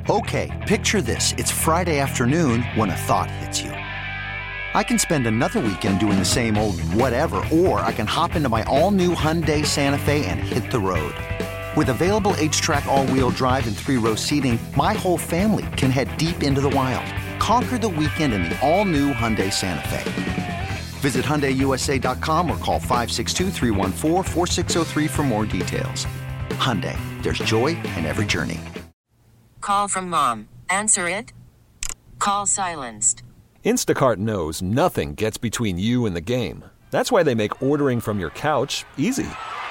Okay, picture this. It's Friday afternoon when a thought hits you. I can spend another weekend doing the same old whatever, or I can hop into my all-new Hyundai Santa Fe and hit the road. With available H-Track all-wheel drive and 3-row seating, my whole family can head deep into the wild. Conquer the weekend in the all-new Hyundai Santa Fe. Visit HyundaiUSA.com or call 562-314-4603 for more details. Hyundai, there's joy in every journey. Call from mom. Answer it. Call silenced. Instacart knows nothing gets between you and the game. That's why they make ordering from your couch easy.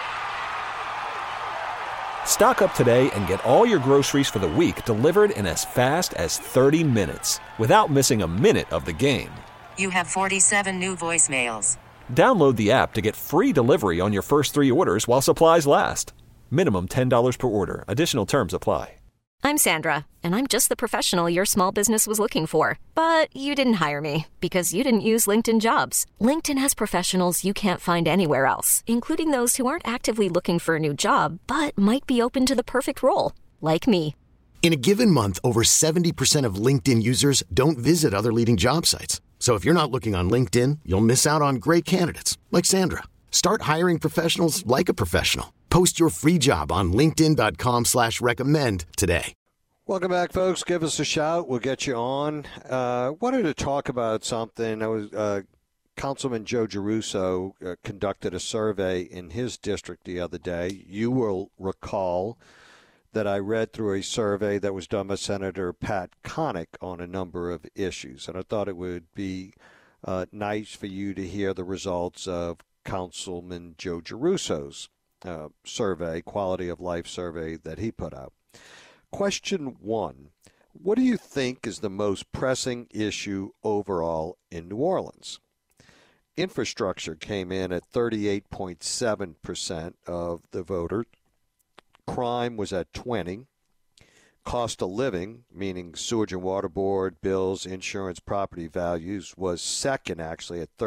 Stock up today and get all your groceries for the week delivered in as fast as 30 minutes without missing a minute of the game. You have 47 new voicemails. Download the app to get free delivery on your first 3 orders while supplies last. Minimum $10 per order. Additional terms apply. I'm Sandra, and I'm just the professional your small business was looking for. But you didn't hire me because you didn't use LinkedIn Jobs. LinkedIn has professionals you can't find anywhere else, including those who aren't actively looking for a new job, but might be open to the perfect role, like me. In a given month, over 70% of LinkedIn users don't visit other leading job sites. So if you're not looking on LinkedIn, you'll miss out on great candidates like Sandra. Start hiring professionals like a professional. Post your free job on linkedin.com/recommend today. Welcome back, folks. Give us a shout. We'll get you on. Wanted to talk about something. Councilman Joe Giarrusso conducted a survey in his district the other day. You will recall that I read through a survey that was done by Senator Pat Connick on a number of issues. And I thought it would be nice for you to hear the results of Councilman Joe Giarrusso's survey, quality of life survey that he put out. Question 1, what do you think is the most pressing issue overall in New Orleans? Infrastructure came in at 38.7% of the voters. Crime was at 20%. Cost of living, meaning sewage and water board, bills, insurance, property values, was second actually at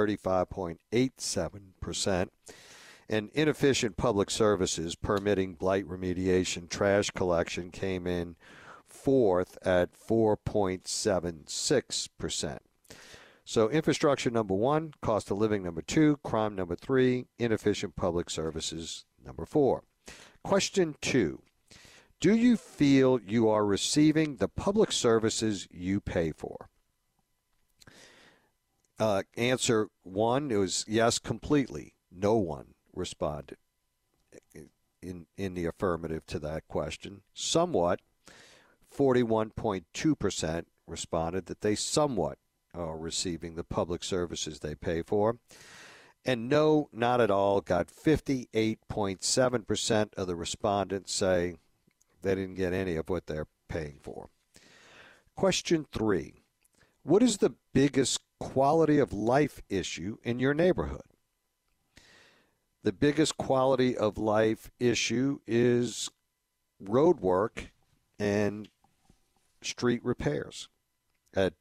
35.87%. And inefficient public services, permitting, blight remediation, trash collection, came in fourth at 4.76%. So infrastructure number 1, cost of living number 2, crime number 3, inefficient public services number 4. Question 2, do you feel you are receiving the public services you pay for? Answer 1, it was yes, completely. No one responded in the affirmative to that question. Somewhat, 41.2% responded that they somewhat are receiving the public services they pay for. And no, not at all, got 58.7% of the respondents say they didn't get any of what they're paying for. Question 3, what is the biggest quality of life issue in your neighborhood? The biggest quality of life issue is road work and street repairs at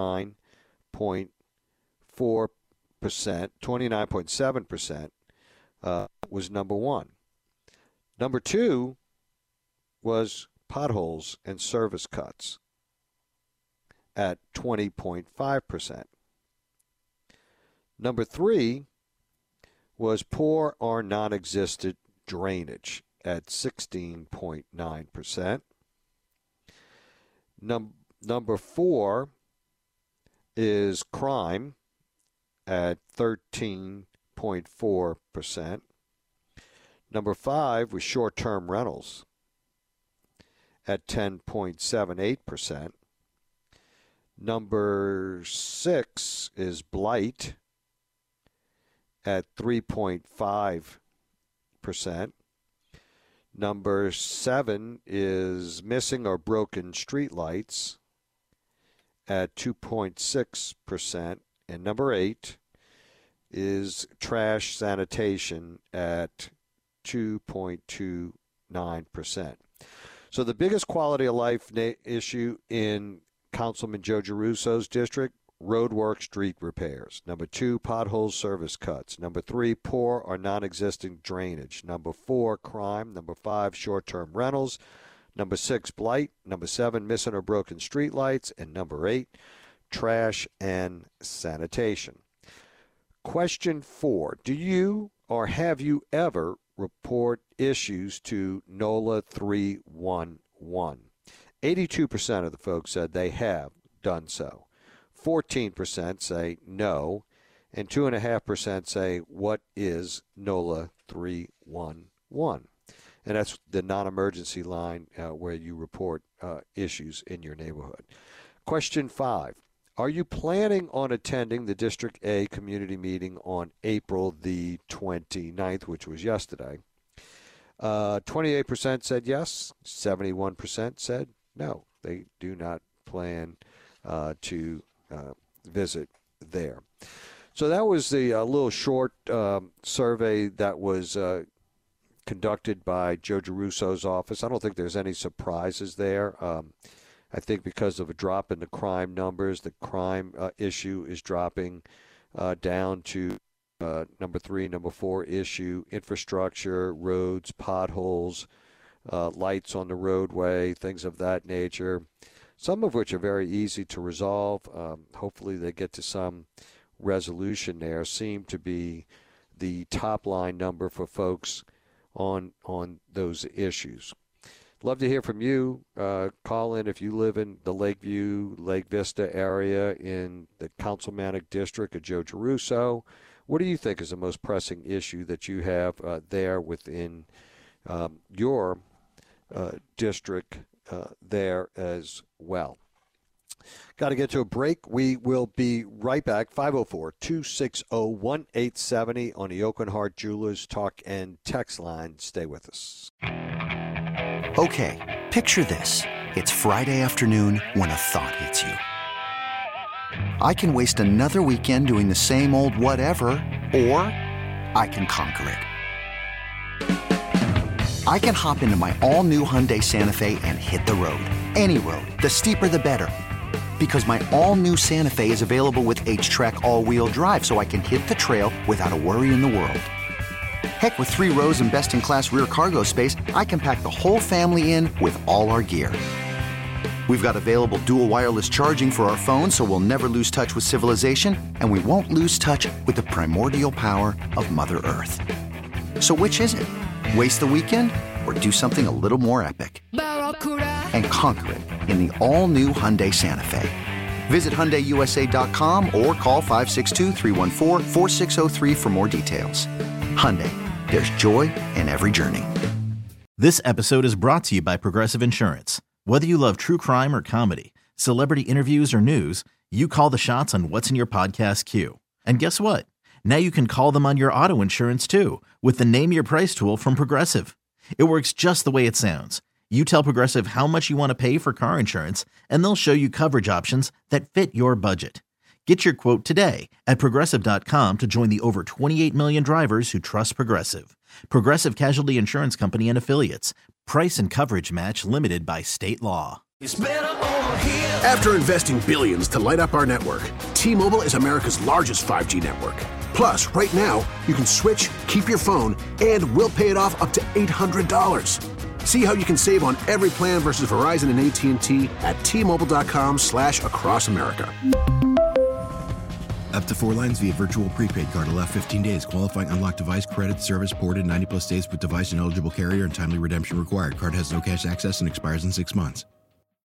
29.7% was number 1. Number 2 was potholes and service cuts at 20.5%. Number 3 was poor or non-existent drainage at 16.9%. Number 4 is crime at 13.4%. Number 5 was short-term rentals at 10.78%. Number 6 is blight at 3.5%. Number 7 is missing or broken streetlights at 2.6%. And number 8 is trash sanitation at 2.29%. So the biggest quality of life issue in Councilman Joe Giarrusso's district, road work, street repairs. Number 2, potholes, service cuts. Number 3, poor or non-existent drainage. Number 4, crime. Number 5, short-term rentals. Number 6, blight. Number 7, missing or broken streetlights. And number 8, trash and sanitation. Question 4, do you or have you ever report issues to NOLA 311? 82% of the folks said they have done so. 14% say no, and 2.5% say, what is NOLA 311? And that's the non-emergency line where you report issues in your neighborhood. Question 5, are you planning on attending the District A community meeting on April the 29th, which was yesterday? 28% said yes, 71% said no. They do not plan to visit there. So that was the little short survey that was conducted by Joe Giarrusso's office. I don't think there's any surprises there. I think because of a drop in the crime numbers, the crime issue is dropping down to number 3, number 4 issue, infrastructure, roads, potholes, lights on the roadway, things of that nature, some of which are very easy to resolve. Hopefully they get to some resolution there, seem to be the top line number for folks on those issues. Love to hear from you. Call in if you live in the Lakeview, Lake Vista area in the Councilmanic District of Joe Giarrusso. What do you think is the most pressing issue that you have there within your district there as well? Got to get to a break. We will be right back. 504-260-1870 on the Oakland Heart Jewelers Talk and Text line. Stay with us. Okay, picture this. It's Friday afternoon when a thought hits you. I can waste another weekend doing the same old whatever, or I can conquer it. I can hop into my all-new Hyundai Santa Fe and hit the road. Any road. The steeper, the better. Because my all-new Santa Fe is available with H-Track all-wheel drive, so I can hit the trail without a worry in the world. Heck, with 3 rows and best-in-class rear cargo space, I can pack the whole family in with all our gear. We've got available dual wireless charging for our phones, so we'll never lose touch with civilization, and we won't lose touch with the primordial power of Mother Earth. So which is it? Waste the weekend or do something a little more epic? And conquer it in the all-new Hyundai Santa Fe. Visit HyundaiUSA.com or call 562-314-4603 for more details. Hyundai, there's joy in every journey. This episode is brought to you by Progressive Insurance. Whether you love true crime or comedy, celebrity interviews or news, you call the shots on what's in your podcast queue. And guess what? Now you can call them on your auto insurance too with the Name Your Price tool from Progressive. It works just the way it sounds. You tell Progressive how much you want to pay for car insurance, and they'll show you coverage options that fit your budget. Get your quote today at Progressive.com to join the over 28 million drivers who trust Progressive. Progressive Casualty Insurance Company and Affiliates. Price and coverage match limited by state law. After investing billions to light up our network, T-Mobile is America's largest 5G network. Plus, right now, you can switch, keep your phone, and we'll pay it off up to $800. See how you can save on every plan versus Verizon and AT&T at T-Mobile.com/across America. Up to 4 lines via virtual prepaid card. Allow 15 days. Qualifying unlocked device credit service ported 90+ states with device and eligible carrier and timely redemption required. Card has no cash access and expires in 6 months.